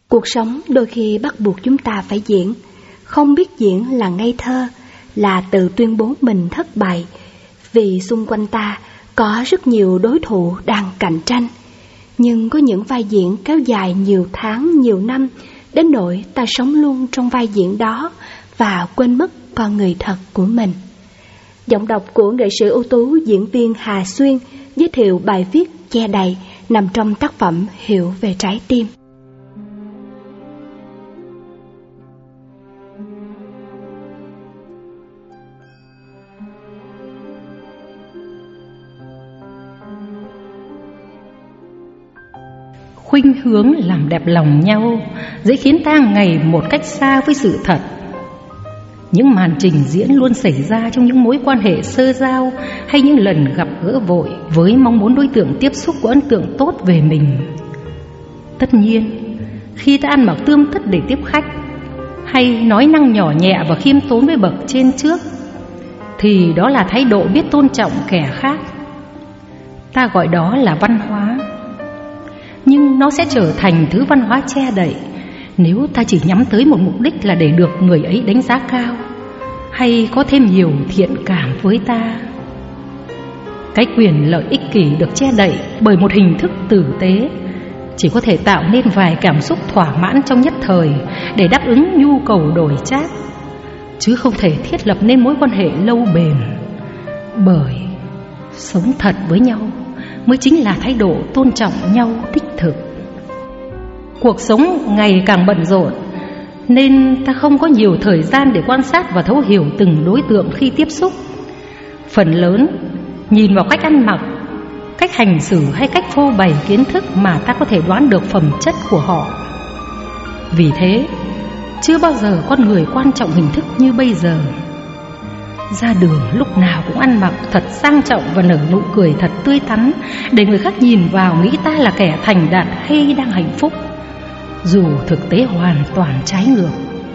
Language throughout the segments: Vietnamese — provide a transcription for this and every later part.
Cuộc sống đôi khi bắt buộc chúng ta phải diễn. Không biết diễn là ngây thơ, là tự tuyên bố mình thất bại, vì xung quanh ta có rất nhiều đối thủ đang cạnh tranh. Nhưng có những vai diễn kéo dài nhiều tháng, nhiều năm, đến nỗi ta sống luôn trong vai diễn đó và quên mất con người thật của mình. Giọng đọc của nghệ sĩ ưu tú diễn viên Hà Xuyên giới thiệu bài viết Che Đậy nằm trong tác phẩm Hiểu về trái tim. Khuynh hướng làm đẹp lòng nhau dễ khiến ta ngày một cách xa với sự thật. Những màn trình diễn luôn xảy ra trong những mối quan hệ sơ giao hay những lần gặp gỡ vội với mong muốn đối tượng tiếp xúc có ấn tượng tốt về mình. Tất nhiên, khi ta ăn mặc tươm tất để tiếp khách hay nói năng nhỏ nhẹ và khiêm tốn với bậc trên trước thì đó là thái độ biết tôn trọng kẻ khác. Ta gọi đó là văn hóa. Nhưng nó sẽ trở thành thứ văn hóa che đậy nếu ta chỉ nhắm tới một mục đích là để được người ấy đánh giá cao hay có thêm nhiều thiện cảm với ta. Cái quyền lợi ích kỷ được che đậy bởi một hình thức tử tế chỉ có thể tạo nên vài cảm xúc thỏa mãn trong nhất thời để đáp ứng nhu cầu đổi trác, chứ không thể thiết lập nên mối quan hệ lâu bền. Bởi sống thật với nhau mới chính là thái độ tôn trọng nhau đích thực. Cuộc sống ngày càng bận rộn nên ta không có nhiều thời gian để quan sát và thấu hiểu từng đối tượng khi tiếp xúc. Phần lớn nhìn vào cách ăn mặc, cách hành xử hay cách phô bày kiến thức mà ta có thể đoán được phẩm chất của họ. Vì thế, chưa bao giờ con người quan trọng hình thức như bây giờ. Ra đường lúc nào cũng ăn mặc thật sang trọng và nở nụ cười thật tươi tắn để người khác nhìn vào nghĩ ta là kẻ thành đạt hay đang hạnh phúc, dù thực tế hoàn toàn trái ngược.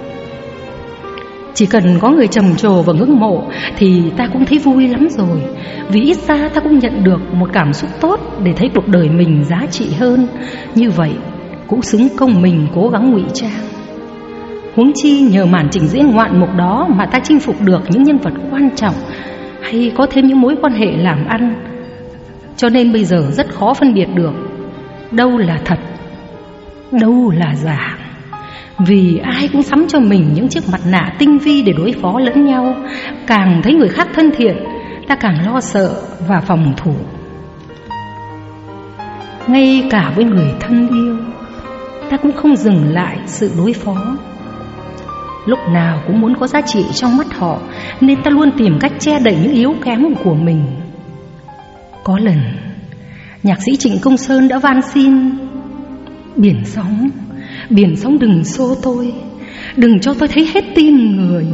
Chỉ cần có người trầm trồ và ngưỡng mộ thì ta cũng thấy vui lắm rồi, vì ít ra ta cũng nhận được một cảm xúc tốt để thấy cuộc đời mình giá trị hơn. Như vậy cũng xứng công mình cố gắng ngụy trang. Huống chi nhờ màn trình diễn ngoạn mục đó mà ta chinh phục được những nhân vật quan trọng hay có thêm những mối quan hệ làm ăn. Cho nên bây giờ rất khó phân biệt được đâu là thật, đâu là giả. Vì ai cũng sắm cho mình những chiếc mặt nạ tinh vi để đối phó lẫn nhau. Càng thấy người khác thân thiện, ta càng lo sợ và phòng thủ. Ngay cả với người thân yêu, ta cũng không dừng lại sự đối phó. Lúc nào cũng muốn có giá trị trong mắt họ, nên ta luôn tìm cách che đậy những yếu kém của mình. Có lần nhạc sĩ Trịnh Công Sơn đã van xin: Biển sóng đừng xô tôi, đừng cho tôi thấy hết tim người.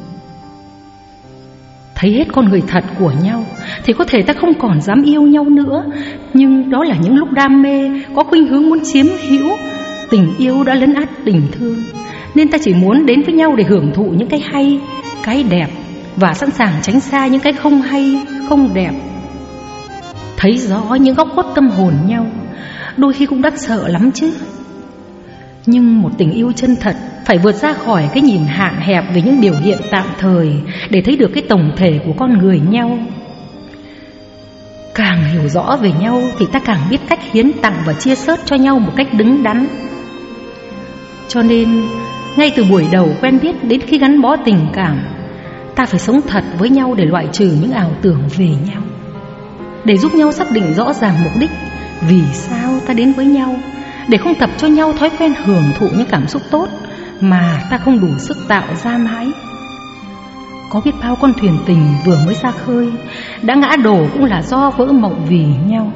Thấy hết con người thật của nhau thì có thể ta không còn dám yêu nhau nữa. Nhưng đó là những lúc đam mê có khuynh hướng muốn chiếm hữu. Tình yêu đã lấn át tình thương, nên ta chỉ muốn đến với nhau để hưởng thụ những cái hay, cái đẹp, và sẵn sàng tránh xa những cái không hay, không đẹp. Thấy rõ những góc khuất tâm hồn nhau đôi khi cũng đáng sợ lắm chứ. Nhưng một tình yêu chân thật phải vượt ra khỏi cái nhìn hạn hẹp về những biểu hiện tạm thời để thấy được cái tổng thể của con người nhau. Càng hiểu rõ về nhau thì ta càng biết cách hiến tặng và chia sớt cho nhau một cách đứng đắn. Cho nên ngay từ buổi đầu quen biết đến khi gắn bó tình cảm, ta phải sống thật với nhau để loại trừ những ảo tưởng về nhau, để giúp nhau xác định rõ ràng mục đích vì sao ta đến với nhau, để không tập cho nhau thói quen hưởng thụ những cảm xúc tốt mà ta không đủ sức tạo ra mãi. Có biết bao con thuyền tình vừa mới ra khơi đã ngã đổ cũng là do vỡ mộng vì nhau.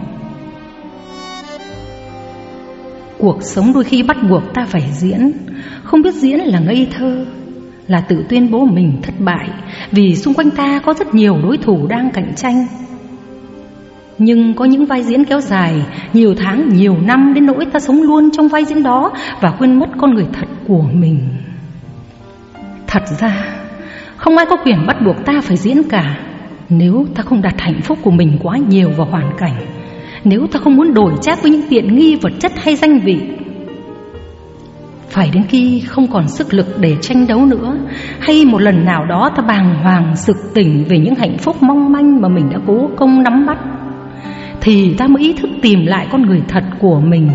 Cuộc sống đôi khi bắt buộc ta phải diễn. Không biết diễn là ngây thơ, là tự tuyên bố mình thất bại, vì xung quanh ta có rất nhiều đối thủ đang cạnh tranh. Nhưng có những vai diễn kéo dài nhiều tháng, nhiều năm đến nỗi ta sống luôn trong vai diễn đó và quên mất con người thật của mình. Thật ra không ai có quyền bắt buộc ta phải diễn cả. Nếu ta không đặt hạnh phúc của mình quá nhiều vào hoàn cảnh, nếu ta không muốn đổi trác với những tiện nghi vật chất hay danh vị. phải đến khi không còn sức lực để tranh đấu nữa, hay một lần nào đó ta bàng hoàng sực tỉnh về những hạnh phúc mong manh mà mình đã cố công nắm bắt, thì ta mới ý thức tìm lại con người thật của mình.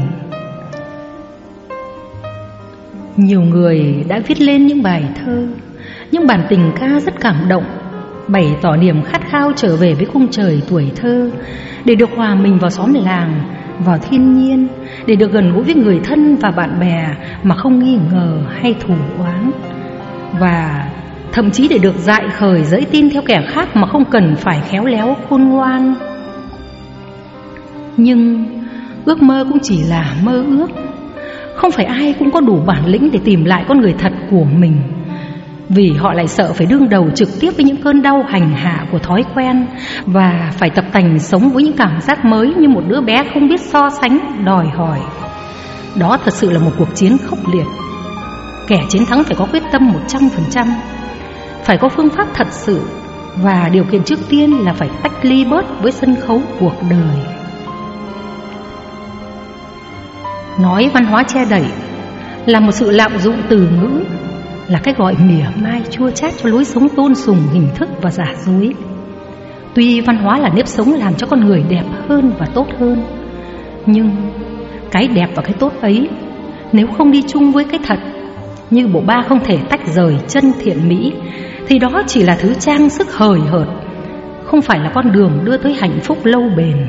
Nhiều người đã viết lên những bài thơ, những bản tình ca rất cảm động, bày tỏ niềm khát khao trở về với khung trời tuổi thơ, để được hòa mình vào xóm làng, vào thiên nhiên, để được gần gũi với người thân và bạn bè mà không nghi ngờ hay thù oán, và thậm chí để được dại khởi dẫy tin theo kẻ khác mà không cần phải khéo léo khôn ngoan. Nhưng ước mơ cũng chỉ là mơ ước. Không phải ai cũng có đủ bản lĩnh để tìm lại con người thật của mình, vì họ lại sợ phải đương đầu trực tiếp với những cơn đau hành hạ của thói quen, và phải tập tành sống với những cảm giác mới như một đứa bé không biết so sánh, đòi hỏi. Đó thật sự là một cuộc chiến khốc liệt. Kẻ chiến thắng phải có quyết tâm 100%, phải có phương pháp thật sự, và điều kiện trước tiên là phải tách ly bớt với sân khấu cuộc đời. Nói văn hóa che đậy là một sự lạm dụng từ ngữ, là cách gọi mỉa mai chua chát cho lối sống tôn sùng hình thức và giả dối. Tuy văn hóa là nếp sống làm cho con người đẹp hơn và tốt hơn, nhưng cái đẹp và cái tốt ấy nếu không đi chung với cái thật, như bộ ba không thể tách rời chân thiện mỹ, thì đó chỉ là thứ trang sức hời hợt, không phải là con đường đưa tới hạnh phúc lâu bền.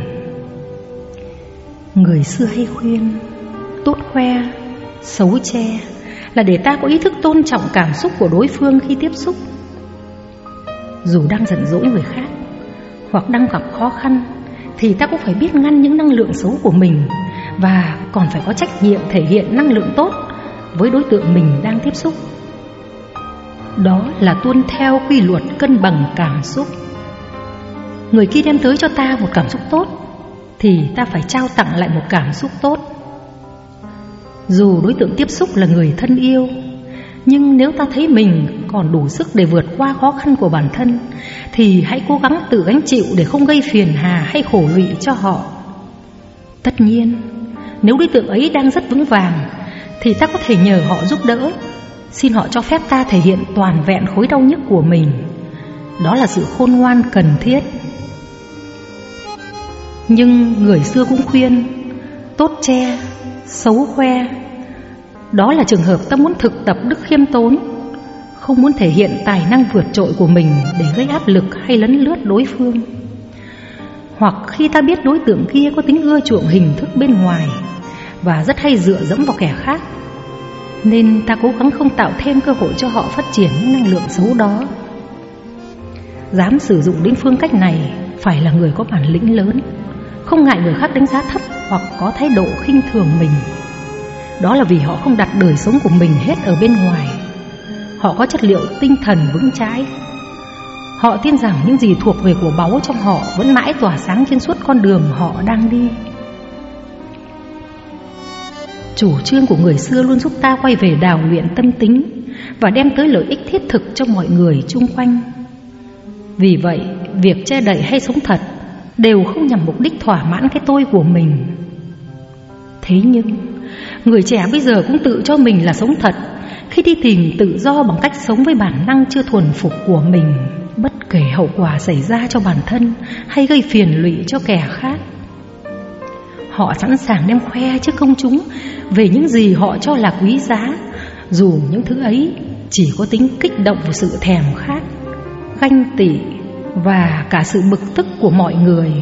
Người xưa hay khuyên tốt khoe, xấu che, là để ta có ý thức tôn trọng cảm xúc của đối phương khi tiếp xúc. Dù đang giận dỗi người khác hoặc đang gặp khó khăn, thì ta cũng phải biết ngăn những năng lượng xấu của mình, và còn phải có trách nhiệm thể hiện năng lượng tốt với đối tượng mình đang tiếp xúc. Đó là tuân theo quy luật cân bằng cảm xúc. Người kia đem tới cho ta một cảm xúc tốt, thì ta phải trao tặng lại một cảm xúc tốt. Dù đối tượng tiếp xúc là người thân yêu, nhưng nếu ta thấy mình còn đủ sức để vượt qua khó khăn của bản thân, thì hãy cố gắng tự gánh chịu để không gây phiền hà hay khổ lụy cho họ. Tất nhiên, nếu đối tượng ấy đang rất vững vàng, thì ta có thể nhờ họ giúp đỡ, xin họ cho phép ta thể hiện toàn vẹn khối đau nhức của mình. Đó là sự khôn ngoan cần thiết. Nhưng người xưa cũng khuyên tốt che, xấu khoe. Đó là trường hợp ta muốn thực tập đức khiêm tốn, không muốn thể hiện tài năng vượt trội của mình để gây áp lực hay lấn lướt đối phương. Hoặc khi ta biết đối tượng kia có tính ưa chuộng hình thức bên ngoài và rất hay dựa dẫm vào kẻ khác, nên ta cố gắng không tạo thêm cơ hội cho họ phát triển những năng lượng xấu đó. Dám sử dụng đến phương cách này phải là người có bản lĩnh lớn, không ngại người khác đánh giá thấp hoặc có thái độ khinh thường mình. Đó là vì họ không đặt đời sống của mình hết ở bên ngoài. Họ có chất liệu tinh thần vững chãi. Họ tin rằng những gì thuộc về của báu trong họ vẫn mãi tỏa sáng trên suốt con đường họ đang đi. Chủ trương của người xưa luôn giúp ta quay về đào luyện tâm tính và đem tới lợi ích thiết thực cho mọi người chung quanh. Vì vậy, việc che đậy hay sống thật đều không nhằm mục đích thỏa mãn cái tôi của mình. Thế nhưng, người trẻ bây giờ cũng tự cho mình là sống thật khi đi tìm tự do bằng cách sống với bản năng chưa thuần phục của mình, bất kể hậu quả xảy ra cho bản thân hay gây phiền lụy cho kẻ khác. Họ sẵn sàng đem khoe trước công chúng về những gì họ cho là quý giá, dù những thứ ấy chỉ có tính kích động vào sự thèm khát, ganh tị và cả sự bực tức của mọi người.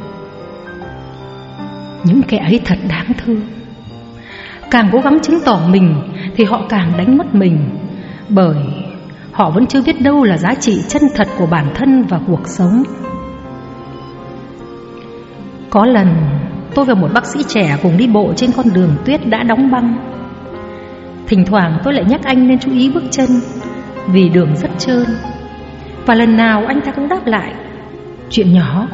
Những kẻ ấy thật đáng thương. Càng cố gắng chứng tỏ mình thì họ càng đánh mất mình, bởi họ vẫn chưa biết đâu là giá trị chân thật của bản thân và cuộc sống. Có lần tôi và một bác sĩ trẻ cùng đi bộ trên con đường tuyết đã đóng băng. Thỉnh thoảng tôi lại nhắc anh nên chú ý bước chân, vì đường rất trơn. Và lần nào anh ta cũng đáp lại: chuyện nhỏ.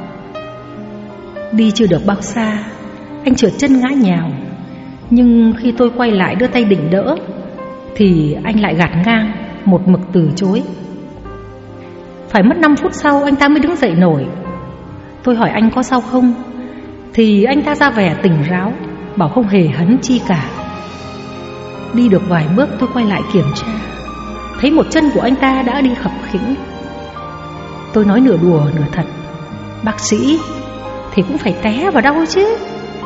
Đi chưa được bao xa, anh trượt chân ngã nhào. Nhưng khi tôi quay lại đưa tay định đỡ, thì anh lại gạt ngang, một mực từ chối. Phải mất 5 phút sau anh ta mới đứng dậy nổi. Tôi hỏi anh có sao không, thì anh ta ra vẻ tỉnh ráo, bảo không hề hấn chi cả. Đi được vài bước tôi quay lại kiểm tra, thấy một chân của anh ta đã đi khập khiễng. Tôi nói nửa đùa nửa thật: bác sĩ thì cũng phải té vào đau chứ.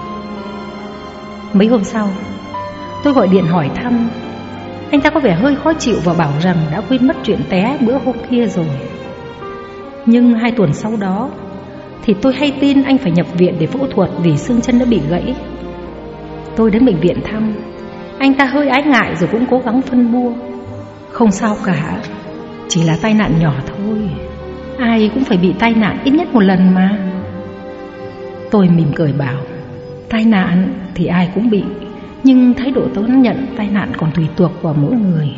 Mấy hôm sau, tôi gọi điện hỏi thăm. Anh ta có vẻ hơi khó chịu và bảo rằng đã quên mất chuyện té bữa hôm kia rồi. Nhưng 2 tuần sau đó thì tôi hay tin anh phải nhập viện để phẫu thuật vì xương chân đã bị gãy. Tôi đến bệnh viện thăm. Anh ta hơi ái ngại rồi cũng cố gắng phân bua: không sao cả, chỉ là tai nạn nhỏ thôi. Ai cũng phải bị tai nạn ít nhất một lần mà. Tôi mỉm cười bảo: tai nạn thì ai cũng bị, nhưng thái độ đón nhận tai nạn còn tùy thuộc vào mỗi người.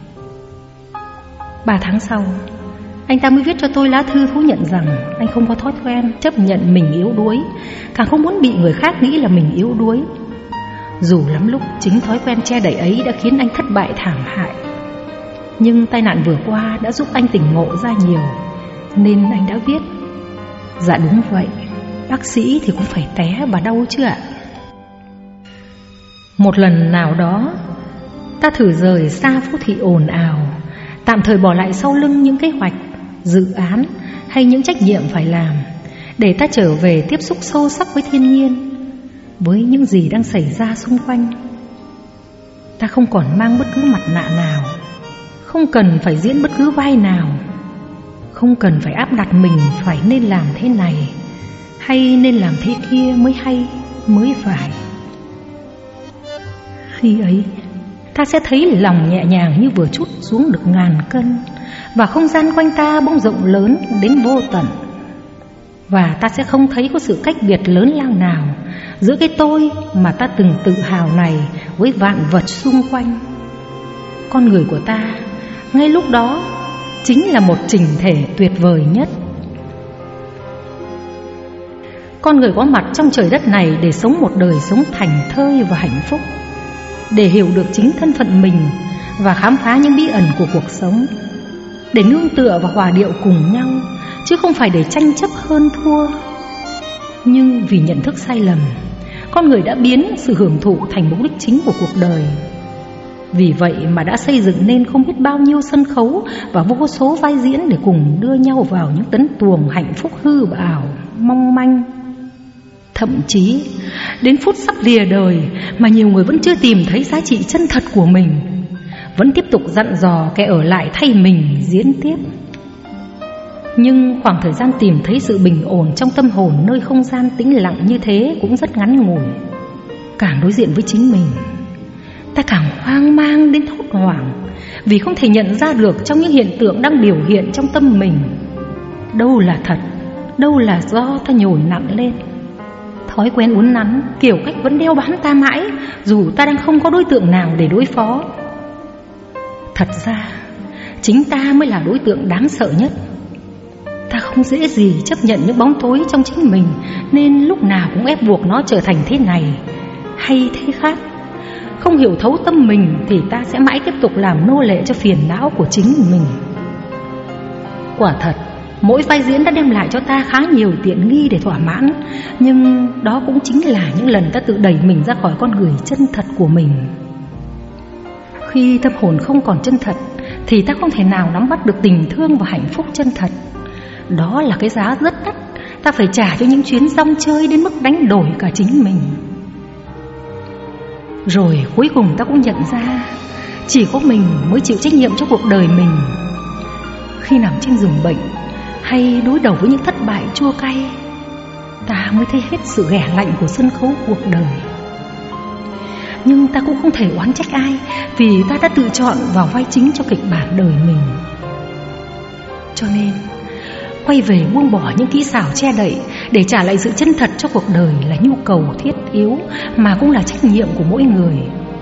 3 tháng sau, anh ta mới viết cho tôi lá thư thú nhận rằng anh không có thói quen chấp nhận mình yếu đuối, càng không muốn bị người khác nghĩ là mình yếu đuối. Dù lắm lúc chính thói quen che đậy ấy đã khiến anh thất bại thảm hại, nhưng tai nạn vừa qua đã giúp anh tỉnh ngộ ra nhiều, nên anh đã viết: dạ đúng vậy, bác sĩ thì cũng phải té và đau chứ ạ. Một lần nào đó, ta thử rời xa phố thị ồn ào, tạm thời bỏ lại sau lưng những kế hoạch, dự án hay những trách nhiệm phải làm, để ta trở về tiếp xúc sâu sắc với thiên nhiên, với những gì đang xảy ra xung quanh. Ta không còn mang bất cứ mặt nạ nào, không cần phải diễn bất cứ vai nào, không cần phải áp đặt mình phải nên làm thế này hay nên làm thế kia mới hay, mới phải. Khi ấy, ta sẽ thấy lòng nhẹ nhàng như vừa trút xuống được 1000 cân, và không gian quanh ta bỗng rộng lớn đến vô tận. Và ta sẽ không thấy có sự cách biệt lớn lao nào giữa cái tôi mà ta từng tự hào này với vạn vật xung quanh. Con người của ta ngay lúc đó chính là một chỉnh thể tuyệt vời nhất. Con người có mặt trong trời đất này để sống một đời sống thành thơi và hạnh phúc, để hiểu được chính thân phận mình và khám phá những bí ẩn của cuộc sống, để nương tựa và hòa điệu cùng nhau, chứ không phải để tranh chấp hơn thua. Nhưng vì nhận thức sai lầm, con người đã biến sự hưởng thụ thành mục đích chính của cuộc đời. Vì vậy mà đã xây dựng nên không biết bao nhiêu sân khấu và vô số vai diễn để cùng đưa nhau vào những tấn tuồng hạnh phúc hư ảo, mong manh. Thậm chí đến phút sắp lìa đời mà nhiều người vẫn chưa tìm thấy giá trị chân thật của mình, vẫn tiếp tục dặn dò kẻ ở lại thay mình diễn tiếp. Nhưng khoảng thời gian tìm thấy sự bình ổn trong tâm hồn nơi không gian tĩnh lặng như thế cũng rất ngắn ngủi. Càng đối diện với chính mình, ta càng hoang mang đến hốt hoảng, vì không thể nhận ra được trong những hiện tượng đang biểu hiện trong tâm mình, đâu là thật, đâu là do ta nhồi nặng lên. Thói quen uốn nắn kiểu cách vẫn đeo bám ta mãi, dù ta đang không có đối tượng nào để đối phó. Thật ra chính ta mới là đối tượng đáng sợ nhất. Ta không dễ gì chấp nhận những bóng tối trong chính mình, nên lúc nào cũng ép buộc nó trở thành thế này hay thế khác. Không hiểu thấu tâm mình thì ta sẽ mãi tiếp tục làm nô lệ cho phiền não của chính mình. Quả thật, mỗi vai diễn đã đem lại cho ta khá nhiều tiện nghi để thỏa mãn, nhưng đó cũng chính là những lần ta tự đẩy mình ra khỏi con người chân thật của mình. Khi tâm hồn không còn chân thật thì ta không thể nào nắm bắt được tình thương và hạnh phúc chân thật. Đó là cái giá rất đắt ta phải trả cho những chuyến rong chơi đến mức đánh đổi cả chính mình. Rồi cuối cùng ta cũng nhận ra chỉ có mình mới chịu trách nhiệm cho cuộc đời mình. Khi nằm trên giường bệnh hay đối đầu với những thất bại chua cay, ta mới thấy hết sự ghẻ lạnh của sân khấu cuộc đời. Nhưng ta cũng không thể oán trách ai, vì ta đã tự chọn vào vai chính cho kịch bản đời mình. Cho nên quay về buông bỏ những kỹ xảo che đậy để trả lại sự chân thật cho cuộc đời là nhu cầu thiết yếu, mà cũng là trách nhiệm của mỗi người.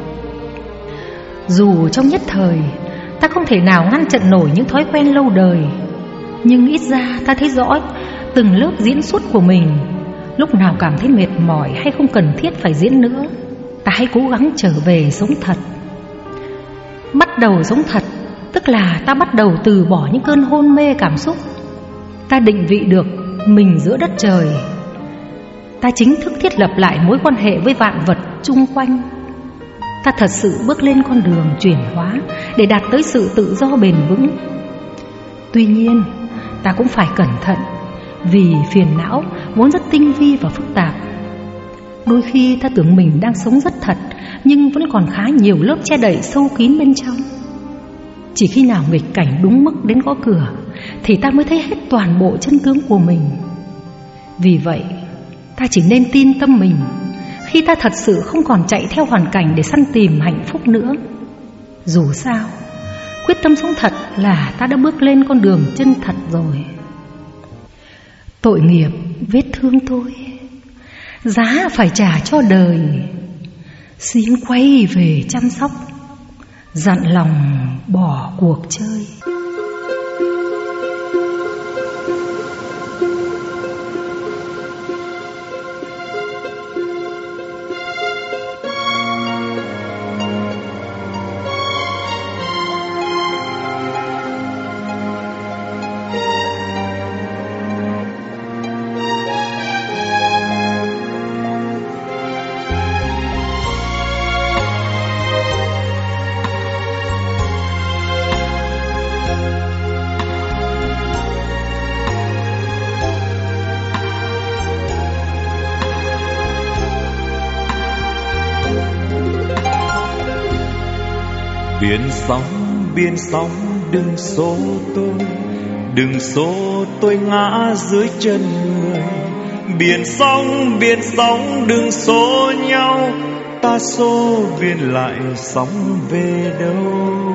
Dù trong nhất thời ta không thể nào ngăn chặn nổi những thói quen lâu đời, nhưng ít ra ta thấy rõ từng lớp diễn xuất của mình. Lúc nào cảm thấy mệt mỏi hay không cần thiết phải diễn nữa, ta hãy cố gắng trở về sống thật. Bắt đầu sống thật tức là ta bắt đầu từ bỏ những cơn hôn mê cảm xúc. Ta định vị được mình giữa đất trời. Ta chính thức thiết lập lại mối quan hệ với vạn vật chung quanh. ta thật sự bước lên con đường chuyển hóa để đạt tới sự tự do bền vững. Tuy nhiên, ta cũng phải cẩn thận, vì phiền não vốn rất tinh vi và phức tạp. Đôi khi ta tưởng mình đang sống rất thật, nhưng vẫn còn khá nhiều lớp che đậy sâu kín bên trong. Chỉ khi nào nghịch cảnh đúng mức đến gõ cửa thì ta mới thấy hết toàn bộ chân tướng của mình. Vì vậy, ta chỉ nên tin tâm mình khi ta thật sự không còn chạy theo hoàn cảnh để săn tìm hạnh phúc nữa. Dù sao, quyết tâm sống thật là ta đã bước lên con đường chân thật rồi. Tội nghiệp vết thương tôi, giá phải trả cho đời. Xin quay về chăm sóc, dặn lòng bỏ cuộc chơi. Biển sóng đừng xô tôi, đừng xô tôi ngã dưới chân người. Biển sóng đừng xô nhau, ta xô biển lại sóng về đâu.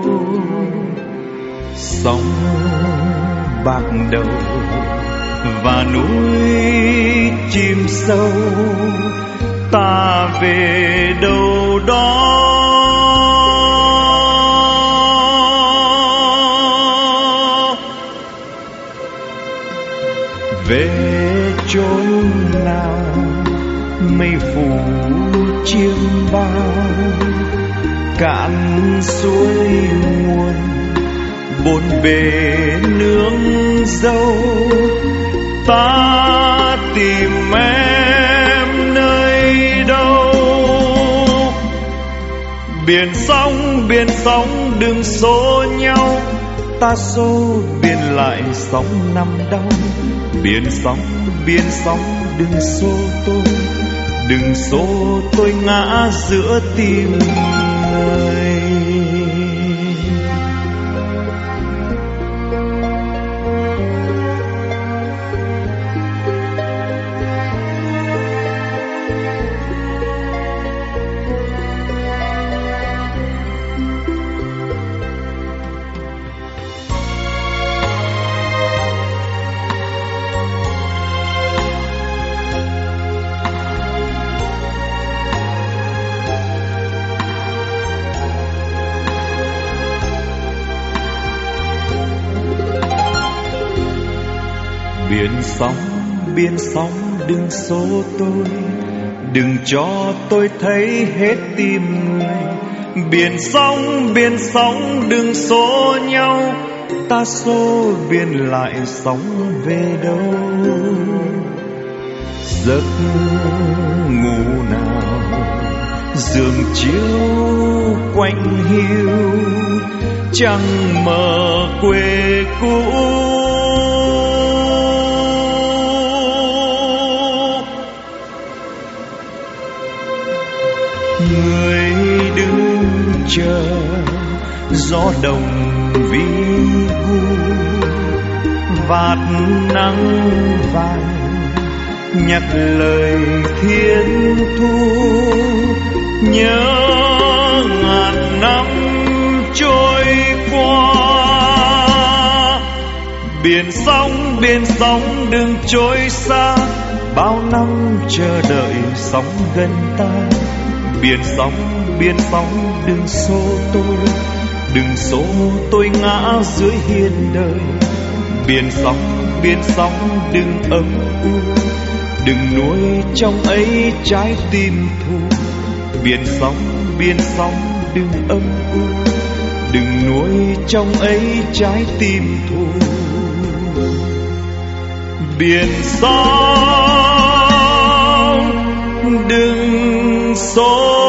Sóng bạc đầu và núi chìm sâu, ta về đâu đó. Về chốn nào mây phủ chiêm bao, cạn suối nguồn bốn bề nương dâu. Ta tìm em nơi đâu? Biển sóng đừng xô nhau, ta xô biển lại sóng nằm đau. Biển sóng đừng xô tôi ngã giữa tim người. Biển sóng đừng xô tôi, đừng cho tôi thấy hết tim người. Biển sóng đừng xô nhau, ta xô biển lại sóng về đâu. Giấc ngủ nào giường chiếu quanh hiu, trăng mờ quê cũ. Người đứng chờ gió đông vi vu, vạt nắng vàng nhắc lời thiên thu. Nhớ ngàn năm trôi qua, biển sóng đừng trôi xa. Bao năm chờ đợi sóng gần ta. Biển sóng đừng xô tôi ngã dưới hiên đời. Biển sóng đừng âm u, đừng nuôi trong ấy trái tim thù. Biển sóng đừng âm u, đừng nuôi trong ấy trái tim thù. Biển sóng đừng xô